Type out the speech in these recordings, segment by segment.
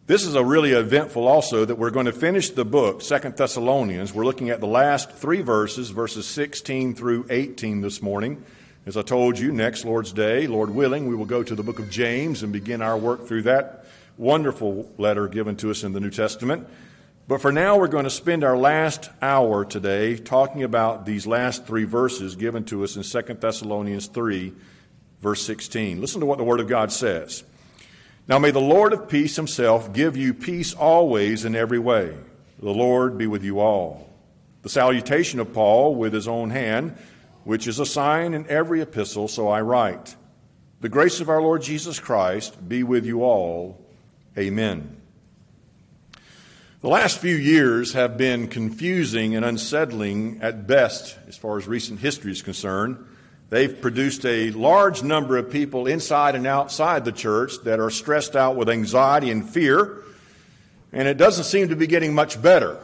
This is a really eventful also that we're going to finish the book, 2 Thessalonians. We're looking at the last three verses, verses 16 through 18 this morning. As I told you, next Lord's Day, Lord willing, we will go to the book of James and begin our work through that wonderful letter given to us in the New Testament. But for now, we're going to spend our last hour today talking about these last three verses given to us in 2 Thessalonians 3, verse 16. Listen to what the Word of God says. Now may the Lord of peace himself give you peace always in every way. The Lord be with you all. The salutation of Paul with his own hand, which is a sign in every epistle, so I write. The grace of our Lord Jesus Christ be with you all. Amen. The last few years have been confusing and unsettling at best as far as recent history is concerned. They've produced a large number of people inside and outside the church that are stressed out with anxiety and fear, and it doesn't seem to be getting much better.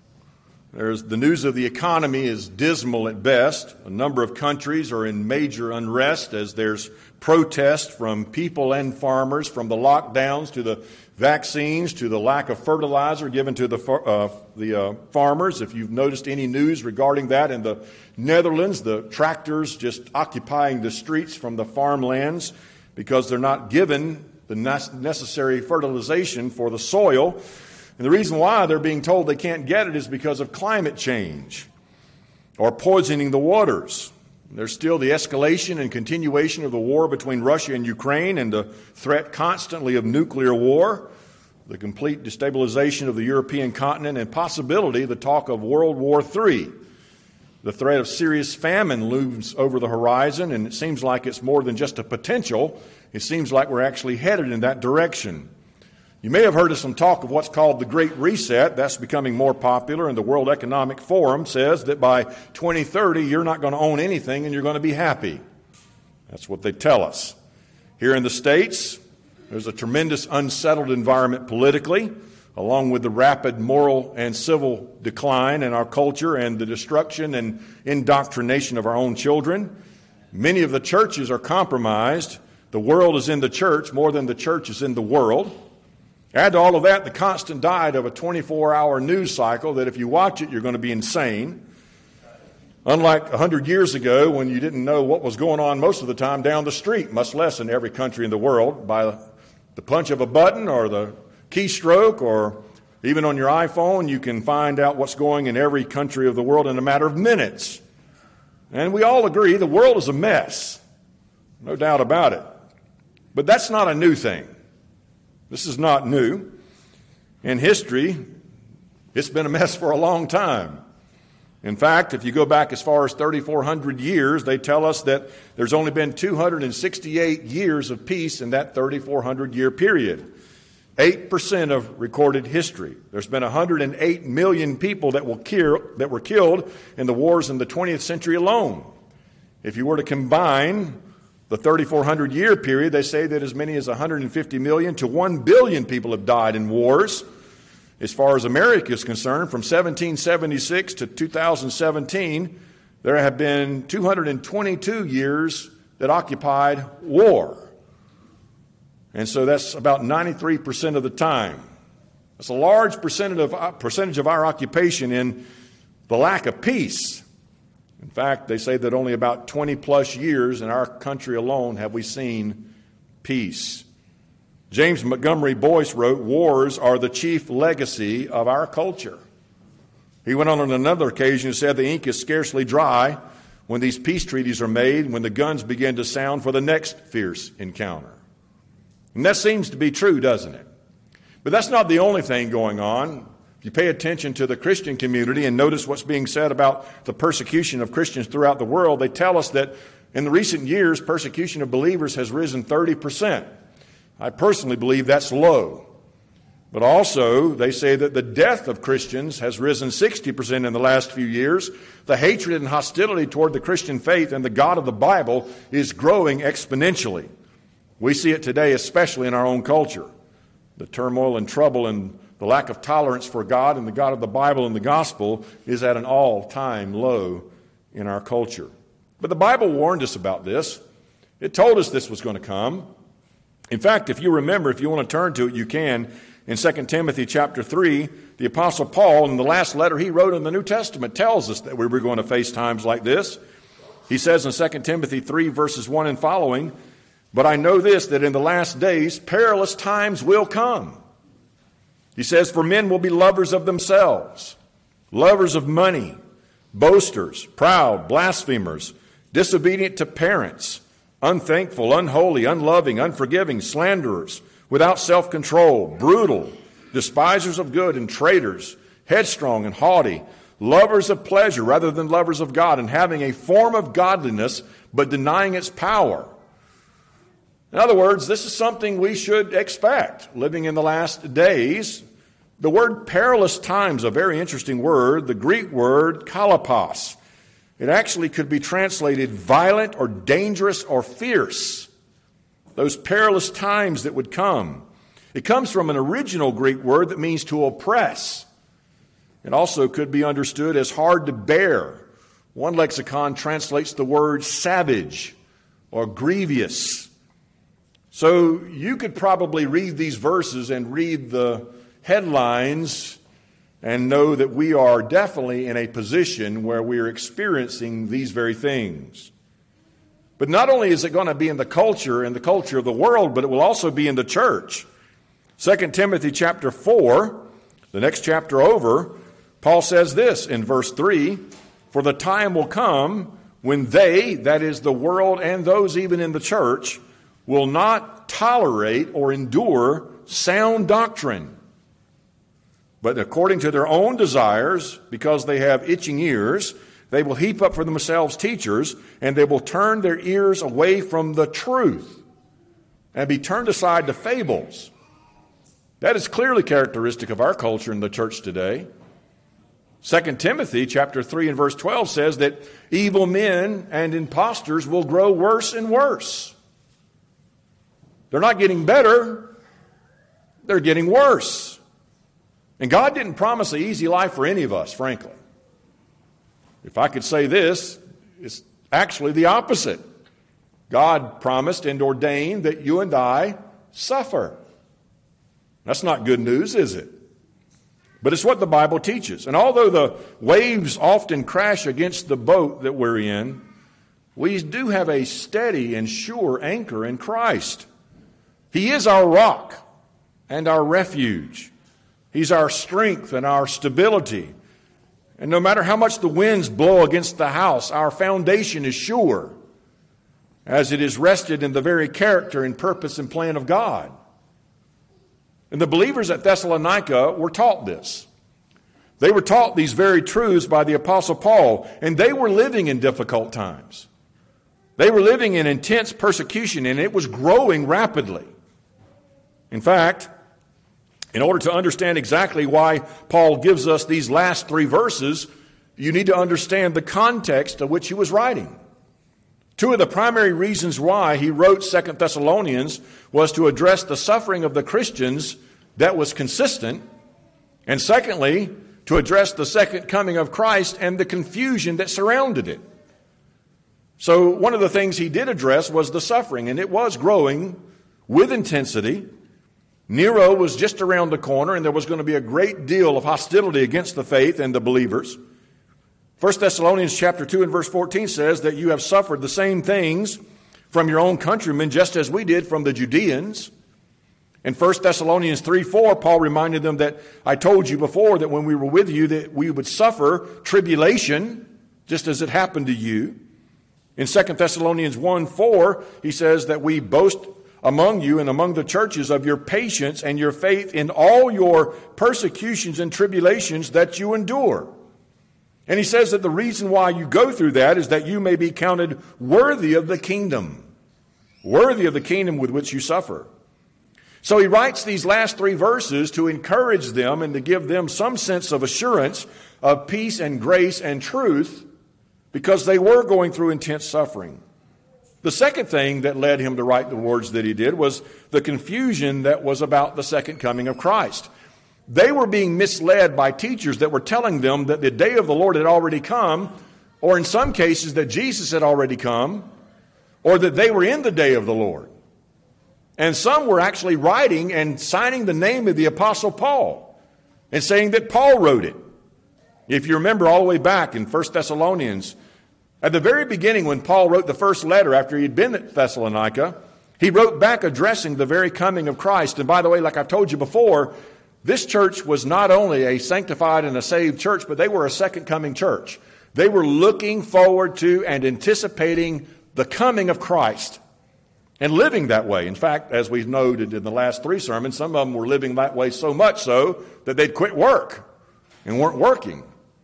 The news of the economy is dismal at best. A number of countries are in major unrest as there's protest from people and farmers, from the lockdowns to the vaccines to the lack of fertilizer given to the farmers. If you've noticed any news regarding that in the Netherlands, the tractors just occupying the streets from the farmlands because they're not given the necessary fertilization for the soil. And the reason why they're being told they can't get it is because of climate change or poisoning the waters. There's still the escalation and continuation of the war between Russia and Ukraine and the threat constantly of nuclear war, the complete destabilization of the European continent, and possibility the talk of World War III. The threat of serious famine looms over the horizon, and it seems like it's more than just a potential. It seems like we're actually headed in that direction. You may have heard of some talk of what's called the Great Reset. That's becoming more popular, and the World Economic Forum says that by 2030, you're not going to own anything and you're going to be happy. That's what they tell us. Here in the States, there's a tremendous unsettled environment politically, along with the rapid moral and civil decline in our culture and the destruction and indoctrination of our own children. Many of the churches are compromised. The world is in the church more than the church is in the world. Add to all of that the constant diet of a 24-hour news cycle that if you watch it, you're going to be insane. Unlike 100 years ago when you didn't know what was going on most of the time down the street, much less in every country in the world, by the punch of a button or the keystroke or even on your iPhone, you can find out what's going in every country of the world in a matter of minutes. And we all agree the world is a mess. No doubt about it. But that's not a new thing. This is not new. In history, it's been a mess for a long time. In fact, if you go back as far as 3,400 years, they tell us that there's only been 268 years of peace in that 3,400-year period. 8% of recorded history. There's been 108 million people that were killed in the wars in the 20th century alone. If you were to combine the 3,400-year period, they say that as many as 150 million to 1 billion people have died in wars. As far as America is concerned, from 1776 to 2017, there have been 222 years that occupied war. And so that's about 93% of the time. That's a large percentage of our occupation in the lack of peace. In fact, they say that only about 20-plus years in our country alone have we seen peace. James Montgomery Boyce wrote, "Wars are the chief legacy of our culture." He went on another occasion and said, "The ink is scarcely dry when these peace treaties are made, when the guns begin to sound for the next fierce encounter." And that seems to be true, doesn't it? But that's not the only thing going on. If you pay attention to the Christian community and notice what's being said about the persecution of Christians throughout the world, they tell us that in the recent years, persecution of believers has risen 30%. I personally believe that's low. But also, they say that the death of Christians has risen 60% in the last few years. The hatred and hostility toward the Christian faith and the God of the Bible is growing exponentially. We see it today, especially in our own culture. The turmoil and trouble and the lack of tolerance for God and the God of the Bible and the gospel is at an all-time low in our culture. But the Bible warned us about this. It told us this was going to come. In fact, if you remember, if you want to turn to it, you can. In 2 Timothy chapter 3, the Apostle Paul, in the last letter he wrote in the New Testament, tells us that we were going to face times like this. He says in 2 Timothy 3, verses 1 and following, "But I know this, that in the last days perilous times will come." He says, "For men will be lovers of themselves, lovers of money, boasters, proud, blasphemers, disobedient to parents, unthankful, unholy, unloving, unforgiving, slanderers, without self-control, brutal, despisers of good, and traitors, headstrong and haughty, lovers of pleasure rather than lovers of God, and having a form of godliness but denying its power." In other words, this is something we should expect living in the last days. The word perilous times, a very interesting word, the Greek word kalapos. It actually could be translated violent or dangerous or fierce. Those perilous times that would come. It comes from an original Greek word that means to oppress. It also could be understood as hard to bear. One lexicon translates the word savage or grievous. So you could probably read these verses and read the headlines and know that we are definitely in a position where we are experiencing these very things. But not only is it going to be in the culture and the culture of the world, but it will also be in the church. 2 Timothy chapter 4, the next chapter over, Paul says this in verse 3, "For the time will come when they," that is the world and those even in the church, "will not tolerate or endure sound doctrine, but according to their own desires, because they have itching ears, they will heap up for themselves teachers, and they will turn their ears away from the truth and be turned aside to fables." That is clearly characteristic of our culture in the church today. 2 Timothy chapter 3 and verse 12 says that evil men and impostors will grow worse and worse. They're not getting better, they're getting worse. And God didn't promise an easy life for any of us, frankly. If I could say this, it's actually the opposite. God promised and ordained that you and I suffer. That's not good news, is it? But it's what the Bible teaches. And although the waves often crash against the boat that we're in, we do have a steady and sure anchor in Christ. He is our rock and our refuge. He's our strength and our stability. And no matter how much the winds blow against the house, our foundation is sure, as it is rested in the very character and purpose and plan of God. And the believers at Thessalonica were taught this. They were taught these very truths by the Apostle Paul, and they were living in difficult times. They were living in intense persecution, and it was growing rapidly. In fact, in order to understand exactly why Paul gives us these last three verses, you need to understand the context of which he was writing. Two of the primary reasons why he wrote 2 Thessalonians was to address the suffering of the Christians that was consistent, and secondly, to address the second coming of Christ and the confusion that surrounded it. So one of the things he did address was the suffering, and it was growing with intensity. Nero was just around the corner, and there was going to be a great deal of hostility against the faith and the believers. 1 Thessalonians chapter 2 and verse 14 says that you have suffered the same things from your own countrymen, just as we did from the Judeans. In 1 Thessalonians 3:4, Paul reminded them that I told you before that when we were with you that we would suffer tribulation, just as it happened to you. In 2 Thessalonians 1:4, he says that we boast among you and among the churches of your patience and your faith in all your persecutions and tribulations that you endure. And he says that the reason why you go through that is that you may be counted worthy of the kingdom with which you suffer. So he writes these last three verses to encourage them and to give them some sense of assurance of peace and grace and truth, because they were going through intense suffering. The second thing that led him to write the words that he did was the confusion that was about the second coming of Christ. They were being misled by teachers that were telling them that the day of the Lord had already come, or in some cases that Jesus had already come, or that they were in the day of the Lord. And some were actually writing and signing the name of the Apostle Paul and saying that Paul wrote it. If you remember all the way back in 1 Thessalonians, at the very beginning when Paul wrote the first letter after he'd been at Thessalonica, he wrote back addressing the very coming of Christ. And by the way, like I've told you before, this church was not only a sanctified and a saved church, but they were a second coming church. They were looking forward to and anticipating the coming of Christ and living that way. In fact, as we've noted in the last 3 sermons, some of them were living that way so much so that they'd quit work and weren't working.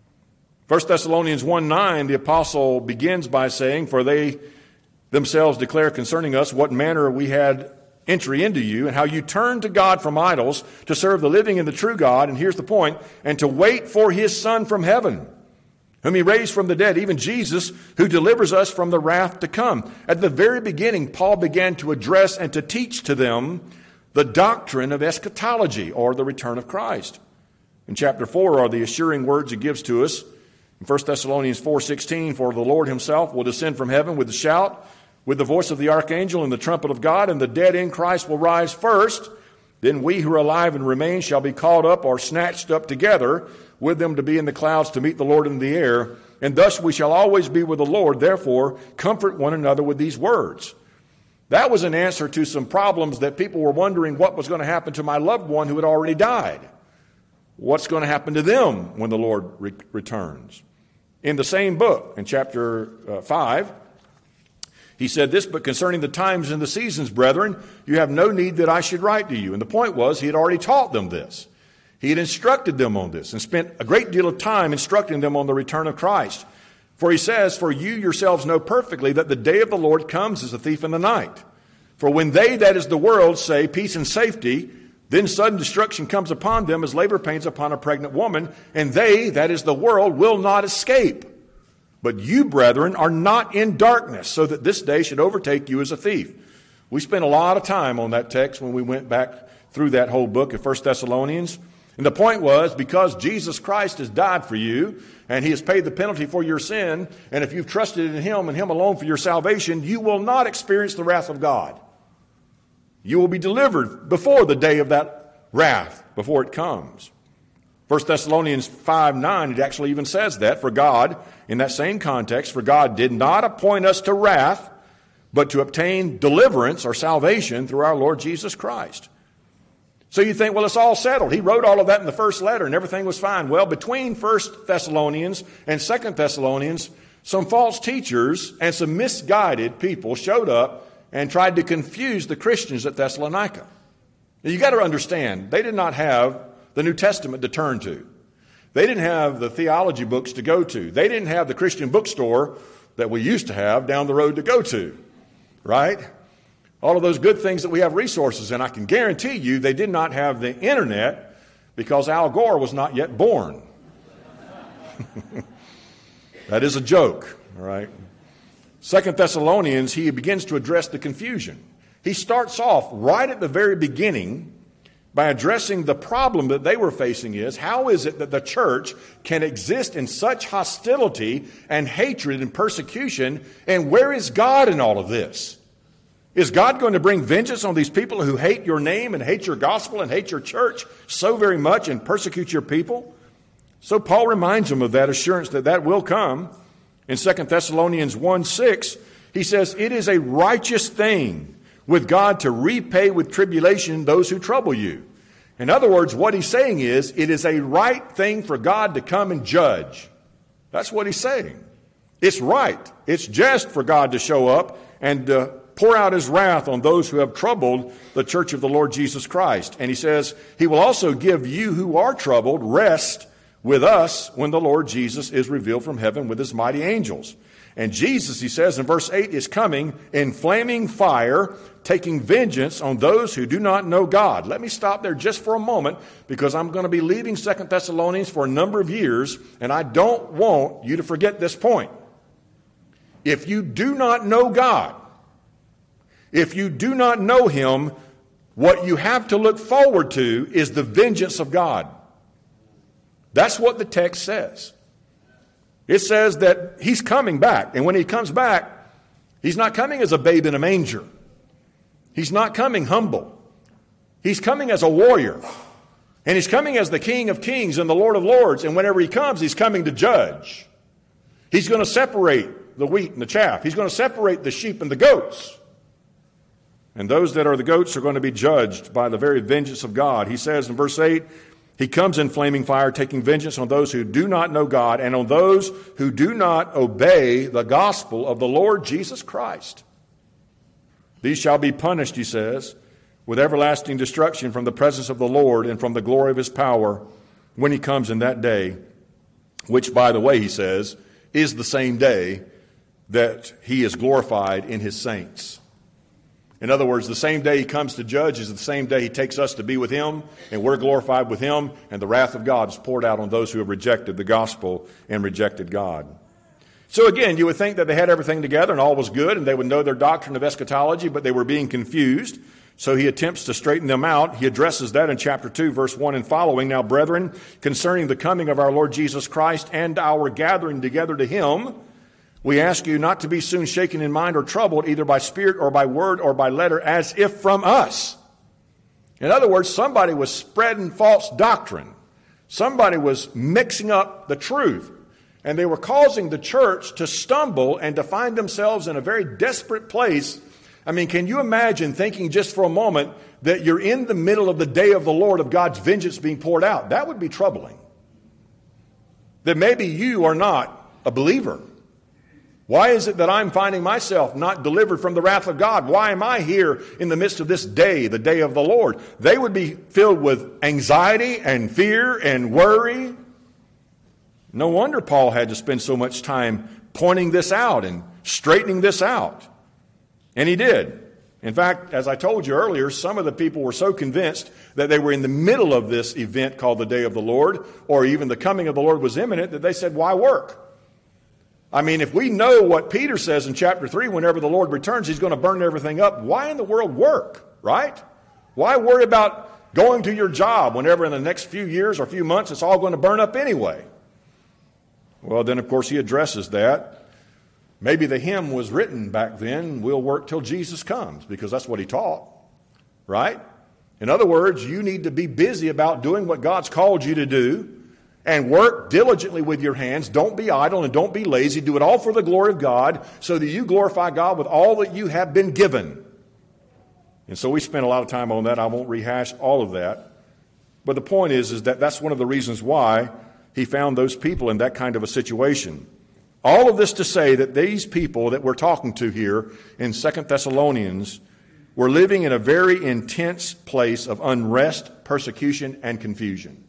1 Thessalonians 1:9, the apostle begins by saying, "For they themselves declare concerning us what manner we had entry into you, and how you turned to God from idols to serve the living and the true God," and here's the point, "and to wait for his Son from heaven, whom he raised from the dead, even Jesus, who delivers us from the wrath to come." At the very beginning, Paul began to address and to teach to them the doctrine of eschatology, or the return of Christ. In chapter 4 are the assuring words he gives to us. In 1 Thessalonians 4:16, "For the Lord himself will descend from heaven with a shout, with the voice of the archangel and the trumpet of God, and the dead in Christ will rise first. Then we who are alive and remain shall be caught up or snatched up together with them to be in the clouds to meet the Lord in the air. And thus we shall always be with the Lord. Therefore, comfort one another with these words." That was an answer to some problems that people were wondering what was going to happen to my loved one who had already died. What's going to happen to them when the Lord returns? In the same book, in chapter 5, he said this, "But concerning the times and the seasons, brethren, you have no need that I should write to you." And the point was, he had already taught them this. He had instructed them on this and spent a great deal of time instructing them on the return of Christ. For he says, "For you yourselves know perfectly that the day of the Lord comes as a thief in the night. For when they, that is the world, say peace and safety, then sudden destruction comes upon them as labor pains upon a pregnant woman, and they, that is the world, will not escape. But you, brethren, are not in darkness, so that this day should overtake you as a thief." We spent a lot of time on that text when we went back through that whole book of 1 Thessalonians. And the point was, because Jesus Christ has died for you, and he has paid the penalty for your sin, and if you've trusted in him and him alone for your salvation, you will not experience the wrath of God. You will be delivered before the day of that wrath, before it comes. 1 Thessalonians 5:9, it actually even says that, "For God," in that same context, "for God did not appoint us to wrath, but to obtain deliverance," or salvation, "through our Lord Jesus Christ." So you think, well, it's all settled. He wrote all of that in the first letter and everything was fine. Well, between 1 Thessalonians and 2 Thessalonians, some false teachers and some misguided people showed up and tried to confuse the Christians at Thessalonica. Now, you got to understand, they did not have the New Testament to turn to. They didn't have the theology books to go to. They didn't have the Christian bookstore that we used to have down the road to go to, right? All of those good things that we have resources, and I can guarantee you they did not have the internet because Al Gore was not yet born. That is a joke, all right? 2 Thessalonians, he begins to address the confusion. He starts off right at the very beginning by addressing the problem that they were facing is, how is it that the church can exist in such hostility and hatred and persecution, and where is God in all of this? Is God going to bring vengeance on these people who hate your name and hate your gospel and hate your church so very much and persecute your people? So Paul reminds them of that assurance that that will come. In 2 Thessalonians 1:6, he says, "It is a righteous thing with God to repay with tribulation those who trouble you." In other words, what he's saying is, it is a right thing for God to come and judge. That's what he's saying. It's right. It's just for God to show up and pour out his wrath on those who have troubled the church of the Lord Jesus Christ. And he says, he will also give you who are troubled rest with us when the Lord Jesus is revealed from heaven with his mighty angels. And Jesus, he says in verse 8, is coming in flaming fire, taking vengeance on those who do not know God. Let me stop there just for a moment, because I'm going to be leaving 2 Thessalonians for a number of years, and I don't want you to forget this point. If you do not know God, if you do not know him, what you have to look forward to is the vengeance of God. That's what the text says. It says that he's coming back. And when he comes back, he's not coming as a babe in a manger. He's not coming humble. He's coming as a warrior. And he's coming as the King of Kings and the Lord of Lords. And whenever he comes, he's coming to judge. He's going to separate the wheat and the chaff. He's going to separate the sheep and the goats. And those that are the goats are going to be judged by the very vengeance of God. He says in verse 8, he comes in flaming fire, taking vengeance on those who do not know God and on those who do not obey the gospel of the Lord Jesus Christ. These shall be punished, he says, with everlasting destruction from the presence of the Lord and from the glory of his power when he comes in that day, which, by the way, he says, is the same day that he is glorified in his saints. In other words, the same day he comes to judge is the same day he takes us to be with him, and we're glorified with him, and the wrath of God is poured out on those who have rejected the gospel and rejected God. So again, you would think that they had everything together and all was good, and they would know their doctrine of eschatology, but they were being confused. So he attempts to straighten them out. He addresses that in chapter 2, verse 1 and following. Now, brethren, concerning the coming of our Lord Jesus Christ and our gathering together to him, we ask you not to be soon shaken in mind or troubled, either by spirit or by word or by letter, as if from us. In other words, somebody was spreading false doctrine. Somebody was mixing up the truth. And they were causing the church to stumble and to find themselves in a very desperate place. I mean, can you imagine thinking just for a moment that you're in the middle of the day of the Lord, of God's vengeance being poured out? That would be troubling. That maybe you are not a believer. Why is it that I'm finding myself not delivered from the wrath of God? Why am I here in the midst of this day, the day of the Lord? They would be filled with anxiety and fear and worry. No wonder Paul had to spend so much time pointing this out and straightening this out. And he did. In fact, as I told you earlier, some of the people were so convinced that they were in the middle of this event called the day of the Lord, or even the coming of the Lord was imminent, that they said, why work? I mean, if we know what Peter says in chapter 3, whenever the Lord returns, he's going to burn everything up, why in the world work, right? Why worry about going to your job whenever in the next few years or few months it's all going to burn up anyway? Well, then, of course, he addresses that. Maybe the hymn was written back then, we'll work till Jesus comes, because that's what he taught, right? In other words, you need to be busy about doing what God's called you to do and work diligently with your hands. Don't be idle and don't be lazy. Do it all for the glory of God so that you glorify God with all that you have been given. And so we spent a lot of time on that. I won't rehash all of that. But the point is that that's one of the reasons why he found those people in that kind of a situation. All of this to say that these people that we're talking to here in 2 Thessalonians were living in a very intense place of unrest, persecution, and confusion.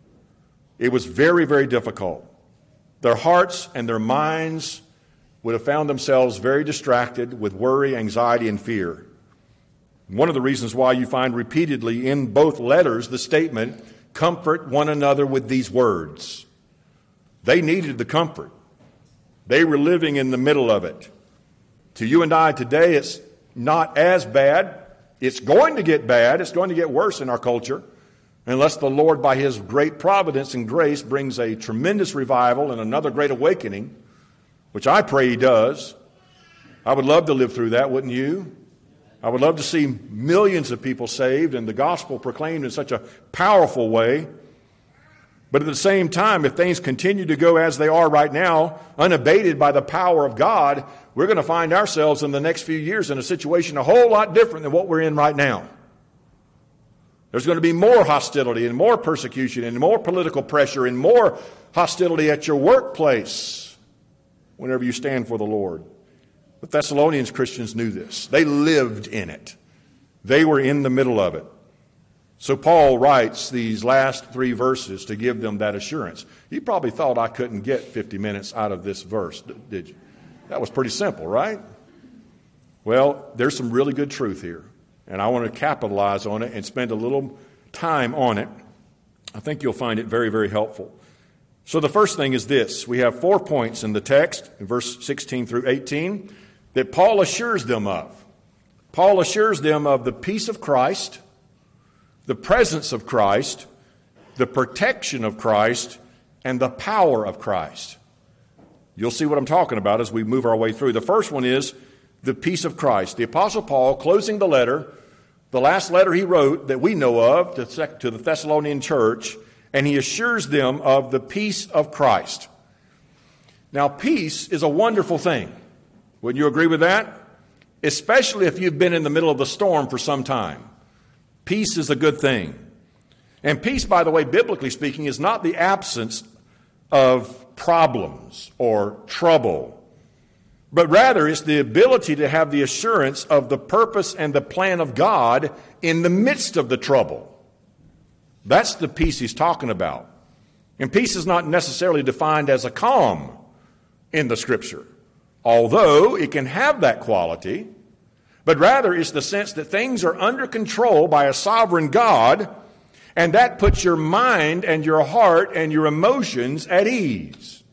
It was very, very difficult. Their hearts and their minds would have found themselves very distracted with worry, anxiety, and fear. One of the reasons why you find repeatedly in both letters the statement, comfort one another with these words. They needed the comfort. They were living in the middle of it. To you and I today, it's not as bad. It's going to get bad. It's going to get worse in our culture. Unless the Lord, by his great providence and grace, brings a tremendous revival and another great awakening, which I pray he does. I would love to live through that, wouldn't you? I would love to see millions of people saved and the gospel proclaimed in such a powerful way. But at the same time, if things continue to go as they are right now, unabated by the power of God, we're going to find ourselves in the next few years in a situation a whole lot different than what we're in right now. There's going to be more hostility and more persecution and more political pressure and more hostility at your workplace whenever you stand for the Lord. The Thessalonians Christians knew this. They lived in it. They were in the middle of it. So Paul writes these last 3 verses to give them that assurance. You probably thought I couldn't get 50 minutes out of this verse, did you? That was pretty simple, right? Well, there's some really good truth here. And I want to capitalize on it and spend a little time on it. I think you'll find it very, very helpful. So the first thing is this. We have 4 points in the text, in verse 16 through 18, that Paul assures them of. Paul assures them of the peace of Christ, the presence of Christ, the protection of Christ, and the power of Christ. You'll see what I'm talking about as we move our way through. The first one is the peace of Christ. The Apostle Paul, closing the letter, the last letter he wrote that we know of to the Thessalonian church, and he assures them of the peace of Christ. Now, peace is a wonderful thing. Wouldn't you agree with that? Especially if you've been in the middle of the storm for some time. Peace is a good thing. And peace, by the way, biblically speaking, is not the absence of problems or trouble, but rather it's the ability to have the assurance of the purpose and the plan of God in the midst of the trouble. That's the peace he's talking about. And peace is not necessarily defined as a calm in the Scripture, although it can have that quality, but rather it's the sense that things are under control by a sovereign God, and that puts your mind and your heart and your emotions at ease.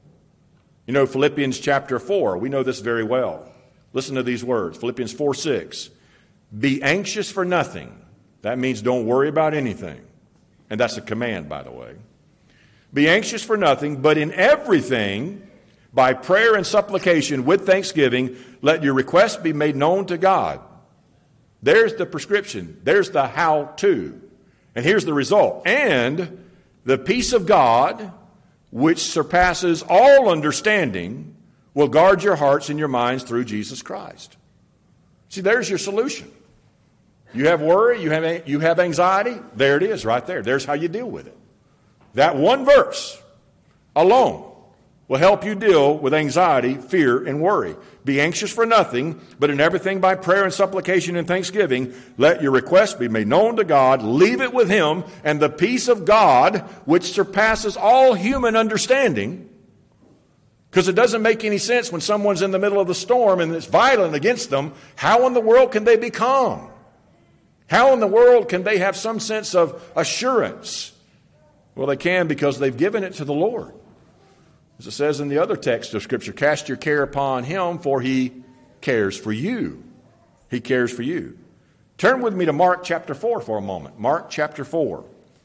You know, Philippians chapter 4, we know this very well. Listen to these words, Philippians 4:6. Be anxious for nothing. That means don't worry about anything. And that's a command, by the way. Be anxious for nothing, but in everything, by prayer and supplication with thanksgiving, let your requests be made known to God. There's the prescription. There's the how-to. And here's the result. And the peace of God, which surpasses all understanding, will guard your hearts and your minds through Jesus Christ. See, there's your solution. You have worry, you have anxiety, there it is right there. There's how you deal with it. That one verse alone will help you deal with anxiety, fear, and worry. Be anxious for nothing, but in everything by prayer and supplication and thanksgiving, let your requests be made known to God. Leave it with Him, and the peace of God, which surpasses all human understanding, because it doesn't make any sense when someone's in the middle of the storm and it's violent against them. How in the world can they be calm? How in the world can they have some sense of assurance? Well, they can because they've given it to the Lord. As it says in the other text of Scripture, cast your care upon Him, for He cares for you. He cares for you. Turn with me to Mark chapter 4 for a moment. Mark chapter 4.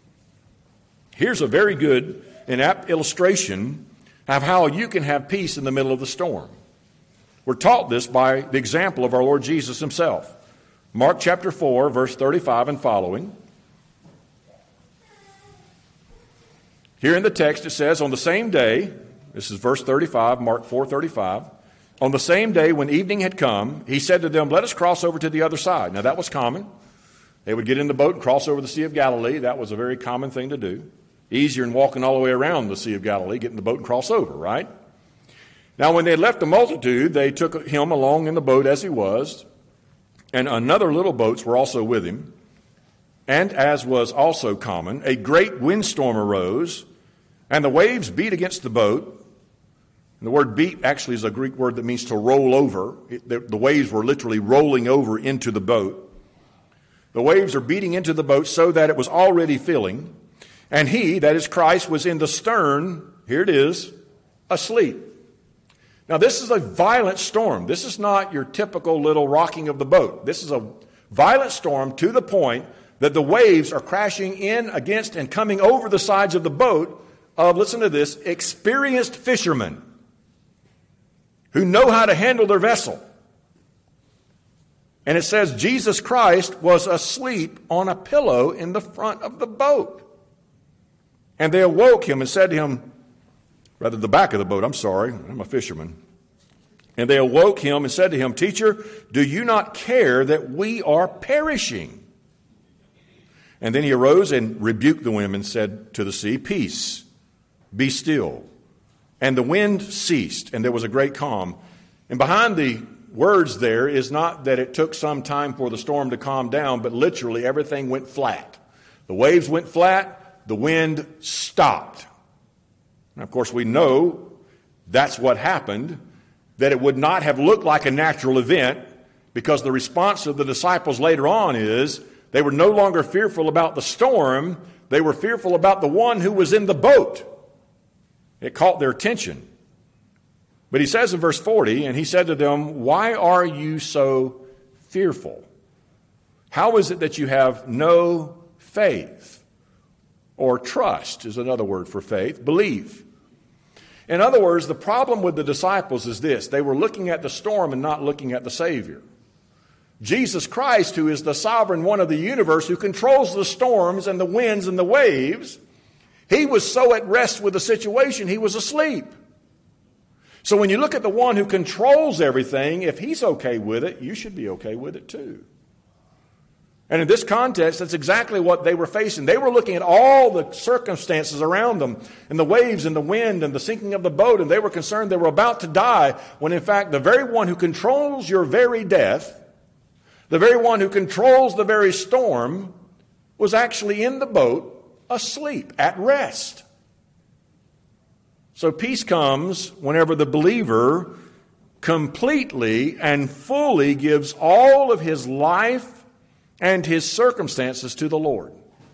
Here's a very good and apt illustration of how you can have peace in the middle of the storm. We're taught this by the example of our Lord Jesus Himself. Mark chapter 4, verse 35 and following. Here in the text it says, on the same day, this is verse 35, Mark 4:35. On the same day when evening had come, He said to them, let us cross over to the other side. Now that was common. They would get in the boat and cross over the Sea of Galilee. That was a very common thing to do. Easier than walking all the way around the Sea of Galilee, get in the boat and cross over, right? Now when they had left the multitude, they took Him along in the boat as He was, and another little boats were also with Him. And as was also common, a great windstorm arose, and the waves beat against the boat. And the word beat actually is a Greek word that means to roll over. The waves were literally rolling over into the boat. The waves are beating into the boat so that it was already filling. And He, that is Christ, was in the stern, here it is, asleep. Now this is a violent storm. This is not your typical little rocking of the boat. This is a violent storm to the point that the waves are crashing in against and coming over the sides of the boat of, listen to this, experienced fishermen who know how to handle their vessel. And it says Jesus Christ was asleep on a pillow in the front of the boat. And they awoke Him and said to Him, rather the back of the boat, I'm sorry, I'm a fisherman. And they awoke Him and said to Him, Teacher, do you not care that we are perishing? And then He arose and rebuked the wind and said to the sea, Peace, be still. And the wind ceased, and there was a great calm. And behind the words there is not that it took some time for the storm to calm down, but literally everything went flat. The waves went flat, the wind stopped. And of course we know that's what happened, that it would not have looked like a natural event, because the response of the disciples later on is they were no longer fearful about the storm, they were fearful about the one who was in the boat. It caught their attention. But He says in verse 40, and He said to them, why are you so fearful? How is it that you have no faith? Or trust is another word for faith. Believe. In other words, the problem with the disciples is this: they were looking at the storm and not looking at the Savior. Jesus Christ, who is the sovereign one of the universe, who controls the storms and the winds and the waves, he was so at rest with the situation, he was asleep. So when you look at the one who controls everything, if he's okay with it, you should be okay with it too. And in this context, that's exactly what they were facing. They were looking at all the circumstances around them, and the waves and the wind and the sinking of the boat, and they were concerned they were about to die, when in fact the very one who controls your very death, the very one who controls the very storm, was actually in the boat, asleep, at rest. So peace comes whenever the believer completely and fully gives all of his life and his circumstances to the Lord.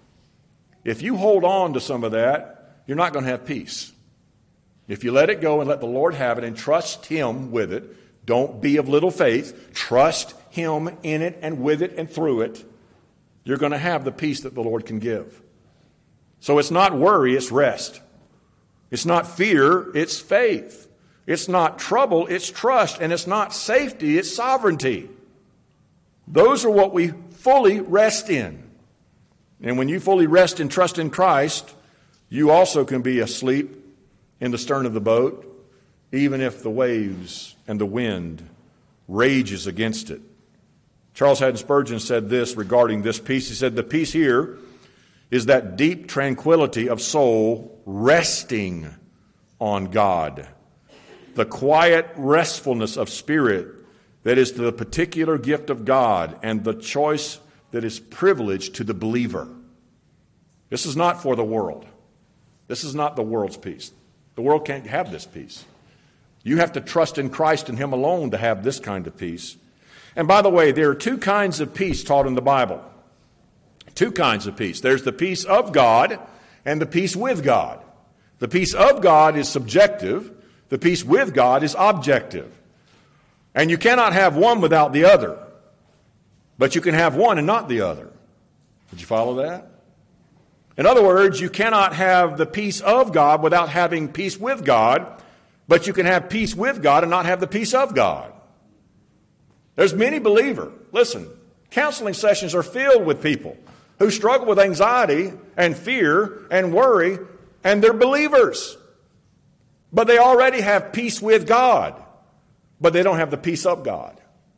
If you hold on to some of that, you're not going to have peace. If you let it go and let the Lord have it and trust Him with it, don't be of little faith, trust Him in it and with it and through it, you're going to have the peace that the Lord can give. So it's not worry, it's rest. It's not fear, it's faith. It's not trouble, it's trust. And it's not safety, it's sovereignty. Those are what we fully rest in. And when you fully rest and trust in Christ, you also can be asleep in the stern of the boat, even if the waves and the wind rages against it. Charles Haddon Spurgeon said this regarding this peace. He said, the peace here is that deep tranquility of soul resting on God. The quiet restfulness of spirit that is to the particular gift of God and the choice that is privileged to the believer. This is not for the world. This is not the world's peace. The world can't have this peace. You have to trust in Christ and Him alone to have this kind of peace. And by the way, there are two kinds of peace taught in the Bible. Two kinds of peace. There's the peace of God and the peace with God. The peace of God is subjective. The peace with God is objective. And you cannot have one without the other. But you can have one and not the other. Did you follow that? In other words, you cannot have the peace of God without having peace with God. But you can have peace with God and not have the peace of God. There's many believers. Listen, counseling sessions are filled with people who struggle with anxiety and fear and worry, and they're believers. But they already have peace with God, but they don't have the peace of God.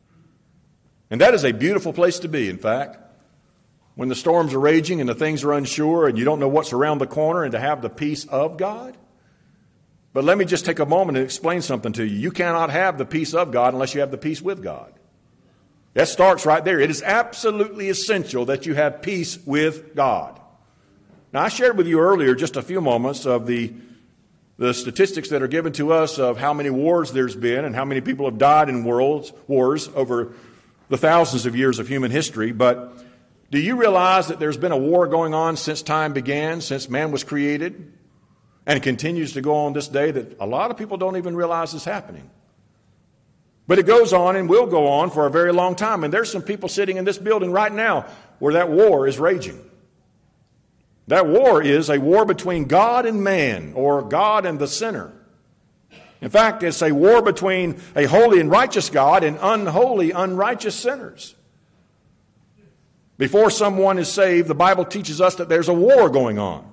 And that is a beautiful place to be, in fact, when the storms are raging and the things are unsure and you don't know what's around the corner, and to have the peace of God. But let me just take a moment and explain something to you. You cannot have the peace of God unless you have the peace with God. That starts right there. It is absolutely essential that you have peace with God. Now, I shared with you earlier just a few moments of the statistics that are given to us of how many wars there's been and how many people have died in wars over the thousands of years of human history. But do you realize that there's been a war going on since time began, since man was created, and it continues to go on this day, that a lot of people don't even realize is happening? But it goes on and will go on for a very long time. And there's some people sitting in this building right now where that war is raging. That war is a war between God and man, or God and the sinner. In fact, it's a war between a holy and righteous God and unholy, unrighteous sinners. Before someone is saved, the Bible teaches us that there's a war going on.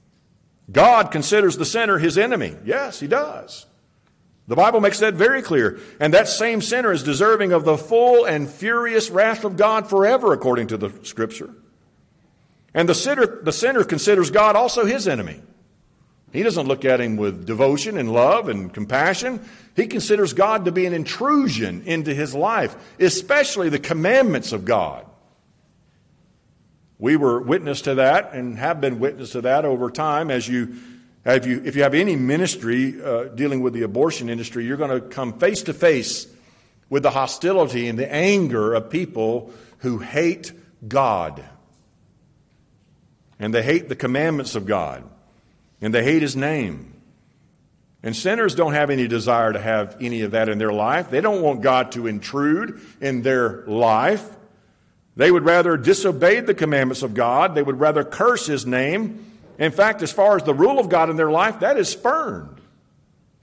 God considers the sinner His enemy. Yes, He does. The Bible makes that very clear. And that same sinner is deserving of the full and furious wrath of God forever, according to the Scripture. And the sinner considers God also his enemy. He doesn't look at Him with devotion and love and compassion. He considers God to be an intrusion into his life, especially the commandments of God. We were witness to that and have been witness to that over time. If you have any ministry dealing with the abortion industry, you're going to come face to face with the hostility and the anger of people who hate God. And they hate the commandments of God. And they hate His name. And sinners don't have any desire to have any of that in their life. They don't want God to intrude in their life. They would rather disobey the commandments of God. They would rather curse His name. In fact, as far as the rule of God in their life, that is spurned.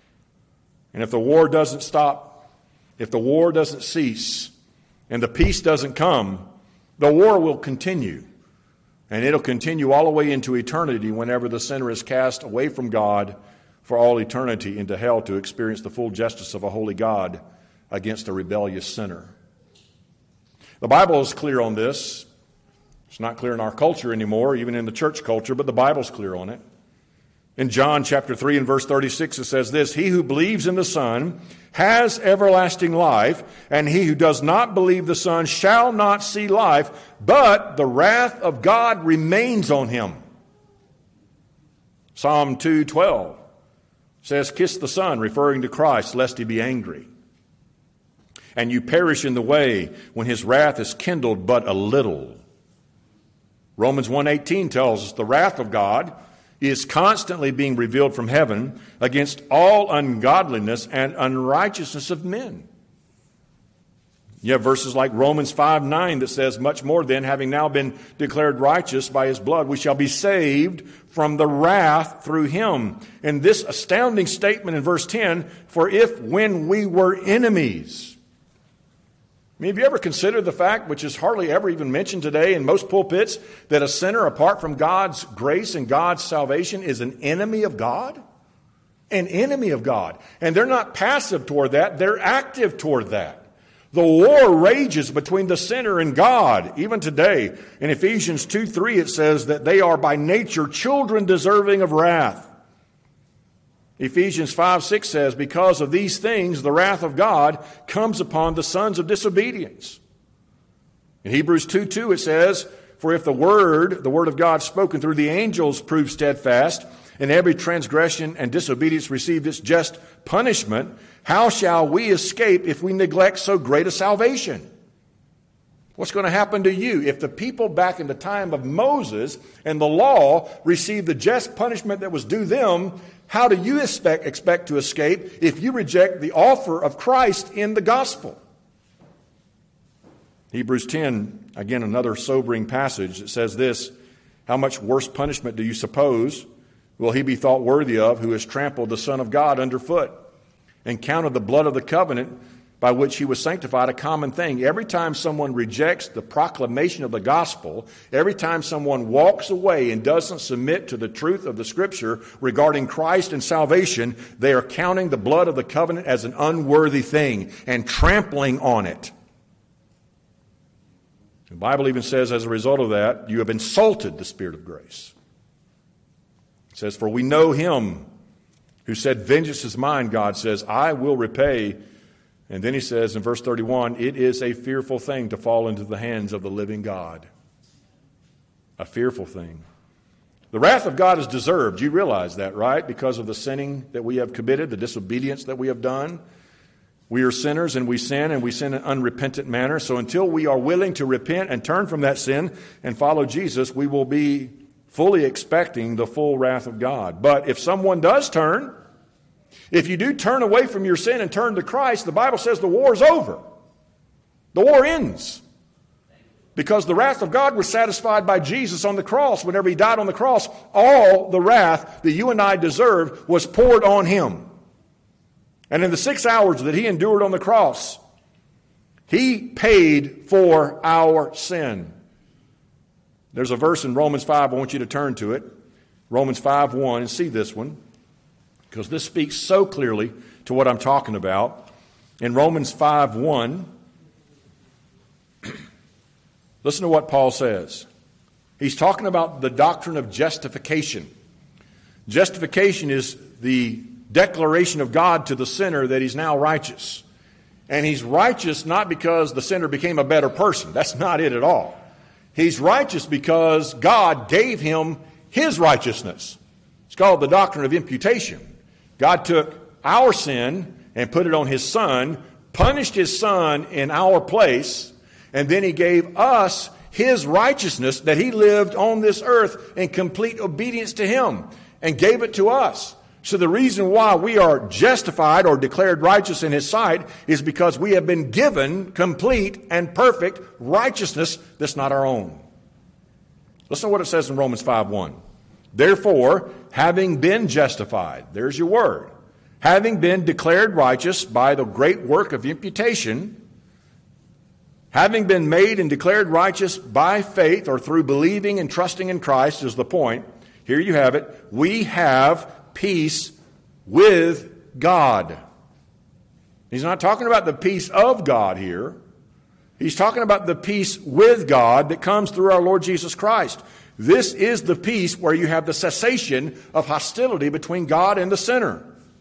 And if the war doesn't stop, if the war doesn't cease, and the peace doesn't come, the war will continue. And it'll continue all the way into eternity whenever the sinner is cast away from God for all eternity into hell to experience the full justice of a holy God against a rebellious sinner. The Bible is clear on this. It's not clear in our culture anymore, even in the church culture, but the Bible's clear on it. In John chapter 3 and verse 36, it says this, "He who believes in the Son has everlasting life, and he who does not believe the Son shall not see life, but the wrath of God remains on him." Psalm 2:12 says, "Kiss the Son," referring to Christ, "lest he be angry. And you perish in the way when his wrath is kindled but a little." Romans 1:18 tells us the wrath of God is constantly being revealed from heaven against all ungodliness and unrighteousness of men. You have verses like Romans 5:9 that says, "Much more then, having now been declared righteous by his blood, we shall be saved from the wrath through him." And this astounding statement in verse 10, "For if when we were enemies." I mean, have you ever considered the fact, which is hardly ever even mentioned today in most pulpits, that a sinner, apart from God's grace and God's salvation, is an enemy of God? An enemy of God. And they're not passive toward that, they're active toward that. The war rages between the sinner and God, even today. In Ephesians 2:3 it says that they are by nature children deserving of wrath. Ephesians 5:6 says, "Because of these things, the wrath of God comes upon the sons of disobedience." In Hebrews 2:2 it says, "For if the word of God spoken through the angels proved steadfast, and every transgression and disobedience received its just punishment, how shall we escape if we neglect so great a salvation?" What's going to happen to you if the people back in the time of Moses and the law received the just punishment that was due them? How do you expect to escape if you reject the offer of Christ in the gospel? Hebrews 10, again, another sobering passage. It says this, "How much worse punishment do you suppose will he be thought worthy of who has trampled the Son of God underfoot and counted the blood of the covenant by which he was sanctified a common thing?" Every time someone rejects the proclamation of the gospel, every time someone walks away and doesn't submit to the truth of the Scripture regarding Christ and salvation, they are counting the blood of the covenant as an unworthy thing and trampling on it. The Bible even says as a result of that, you have insulted the Spirit of grace. It says, "For we know him who said, 'Vengeance is mine,' God says, 'I will repay.'" And then he says in verse 31, "It is a fearful thing to fall into the hands of the living God." A fearful thing. The wrath of God is deserved. You realize that, right? Because of the sinning that we have committed, the disobedience that we have done. We are sinners and we sin in an unrepentant manner. So until we are willing to repent and turn from that sin and follow Jesus, we will be fully expecting the full wrath of God. But if someone does turn, if you do turn away from your sin and turn to Christ, the Bible says the war is over. The war ends. Because the wrath of God was satisfied by Jesus on the cross. Whenever he died on the cross, all the wrath that you and I deserved was poured on him. And in the 6 hours that he endured on the cross, he paid for our sin. There's a verse in Romans 5, I want you to turn to it. Romans 5:1, and see this one, because this speaks so clearly to what I'm talking about. In Romans 5:1, listen to what Paul says. He's talking about the doctrine of justification. Justification is the declaration of God to the sinner that he's now righteous. And he's righteous not because the sinner became a better person. That's not it at all. He's righteous because God gave him his righteousness. It's called the doctrine of imputation. God took our sin and put it on his Son, punished his Son in our place, and then he gave us his righteousness that he lived on this earth in complete obedience to him and gave it to us. So the reason why we are justified or declared righteous in his sight is because we have been given complete and perfect righteousness that's not our own. Listen to what it says in Romans 5:1. Therefore, having been justified, there's your word. having been declared righteous by the great work of imputation, having been made and declared righteous by faith or through believing and trusting in Christ is the point. Here you have it. We have peace with God. He's not talking about the peace of God here. He's talking about the peace with God that comes through our Lord Jesus Christ. This is the peace where you have the cessation of hostility between God and the sinner.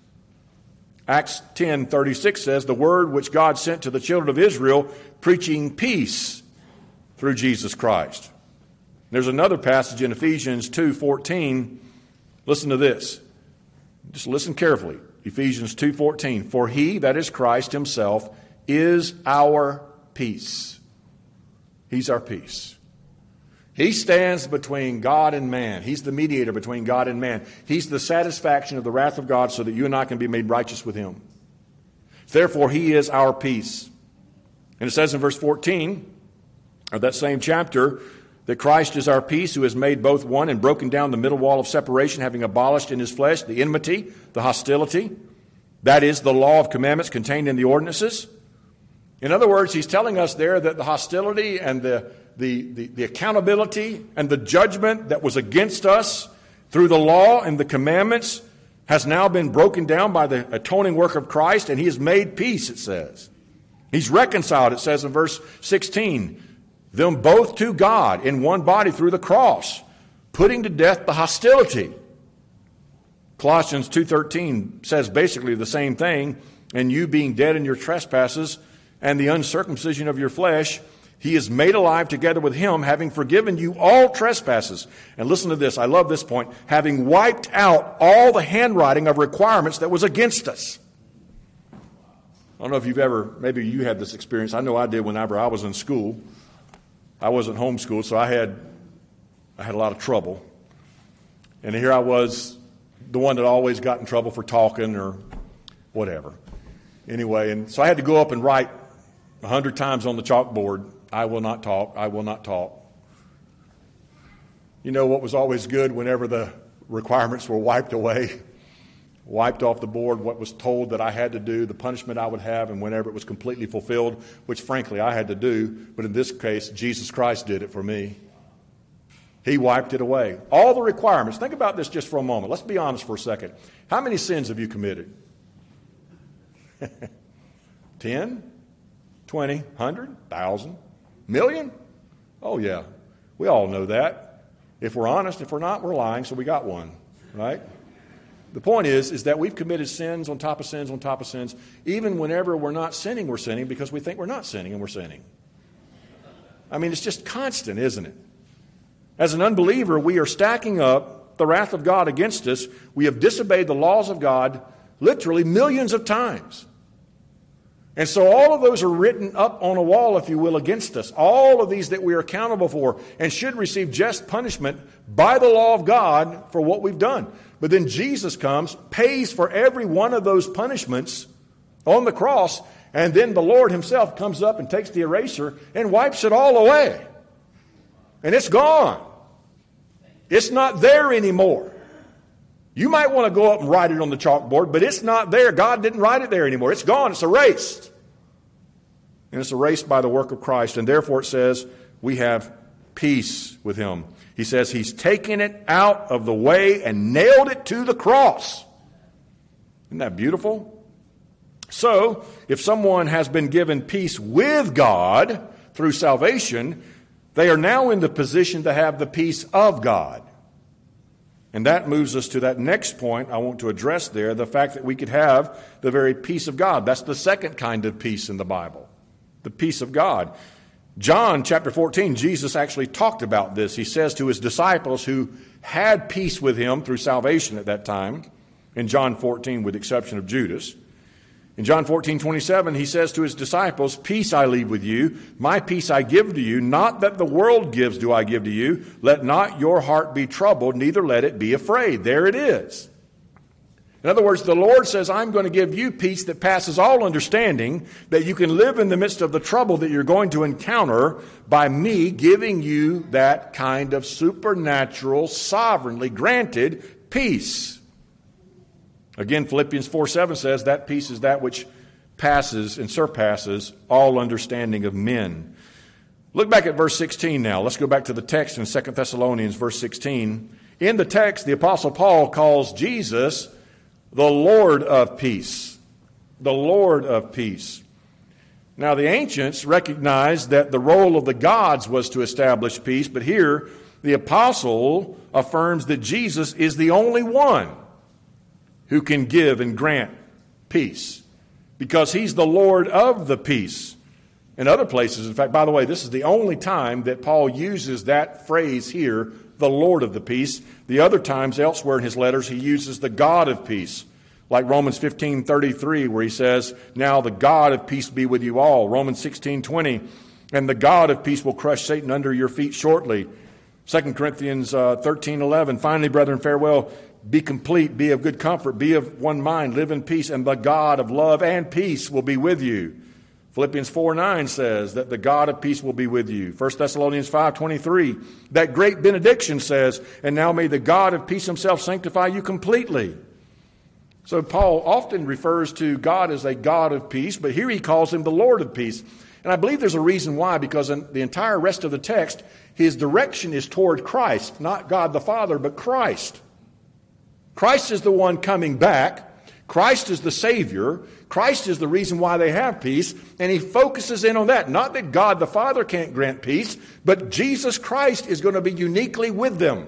Acts 10:36 says, the word which God sent to the children of Israel, preaching peace through Jesus Christ. There's another passage in Ephesians 2:14. Listen to this. Just listen carefully. Ephesians 2:14. For he, that is Christ himself, is our peace. He's our peace. He stands between God and man. He's the mediator between God and man. He's the satisfaction of the wrath of God so that you and I can be made righteous with him. Therefore, he is our peace. And it says in verse 14 of that same chapter that Christ is our peace, who has made both one and broken down the middle wall of separation, having abolished in his flesh the enmity, the hostility. That is the law of commandments contained in the ordinances. In other words, he's telling us there that the hostility and the accountability and the judgment that was against us through the law and the commandments has now been broken down by the atoning work of Christ, and he has made peace, it says. He's reconciled, it says in verse 16, them both to God in one body through the cross, putting to death the hostility. Colossians 2:13 says basically the same thing, and you being dead in your trespasses and the uncircumcision of your flesh, he is made alive together with him, having forgiven you all trespasses. And listen to this, I love this point, having wiped out all the handwriting of requirements that was against us. I don't know if you've ever, maybe you had this experience. I know I did whenever I was in school. I wasn't homeschooled, so I had a lot of trouble. And here I was, the one that always got in trouble for talking or whatever. Anyway, and so I had to go up and write 100 times on the chalkboard, I will not talk, I will not talk. You know what was always good whenever the requirements were wiped away? Wiped off the board what was told that I had to do, the punishment I would have, and whenever it was completely fulfilled, which frankly I had to do, but in this case, Jesus Christ did it for me. He wiped it away. All the requirements. Think about this just for a moment. Let's be honest for a second. How many sins have you committed? 10? 20? 100? 1,000? Million? Oh yeah. We all know that. If we're honest, if we're not, we're lying, so we got one, right? The point is that we've committed sins on top of sins on top of sins. Even whenever we're not sinning, we're sinning because we think we're not sinning and we're sinning. I mean, it's just constant, isn't it? As an unbeliever, we are stacking up the wrath of God against us. We have disobeyed the laws of God literally millions of times. And so all of those are written up on a wall, if you will, against us. All of these that we are accountable for and should receive just punishment by the law of God for what we've done. But then Jesus comes, pays for every one of those punishments on the cross, and then the Lord himself comes up and takes the eraser and wipes it all away. And it's gone. It's not there anymore. You might want to go up and write it on the chalkboard, but it's not there. God didn't write it there anymore. It's gone. It's erased. And it's erased by the work of Christ. And therefore it says we have peace with him. He says he's taken it out of the way and nailed it to the cross. Isn't that beautiful? So, if someone has been given peace with God through salvation, they are now in the position to have the peace of God. And that moves us to that next point I want to address there, the fact that we could have the very peace of God. That's the second kind of peace in the Bible, the peace of God. John chapter 14, Jesus actually talked about this. He says to his disciples who had peace with him through salvation at that time, in John 14 with the exception of Judas. In John 14:27, he says to his disciples, peace I leave with you, my peace I give to you, not that the world gives do I give to you. Let not your heart be troubled, neither let it be afraid. There it is. In other words, the Lord says, I'm going to give you peace that passes all understanding, that you can live in the midst of the trouble that you're going to encounter by me giving you that kind of supernatural, sovereignly granted peace. Again, Philippians 4:7 says that peace is that which passes and surpasses all understanding of men. Look back at verse 16 now. Let's go back to the text in 2 Thessalonians, verse 16. In the text, the Apostle Paul calls Jesus the Lord of peace. The Lord of peace. Now, the ancients recognized that the role of the gods was to establish peace, but here the apostle affirms that Jesus is the only one who can give and grant peace because he's the Lord of the peace. In other places, in fact, by the way, this is the only time that Paul uses that phrase here, the Lord of the peace. The other times elsewhere in his letters, he uses the God of peace. Like Romans 15:33, where he says, now the God of peace be with you all. Romans 16:20, and the God of peace will crush Satan under your feet shortly. 2 Corinthians 13:11, finally, brethren, farewell. Be complete, be of good comfort, be of one mind, live in peace, and the God of love and peace will be with you. Philippians 4:9 says that the God of peace will be with you. 1 Thessalonians 5:23, that great benediction says, and now may the God of peace himself sanctify you completely. So Paul often refers to God as a God of peace, but here he calls him the Lord of peace. And I believe there's a reason why, because in the entire rest of the text, his direction is toward Christ, not God the Father, but Christ. Christ is the one coming back. Christ is the Savior. Christ is the reason why they have peace, and he focuses in on that. Not that God the Father can't grant peace, but Jesus Christ is going to be uniquely with them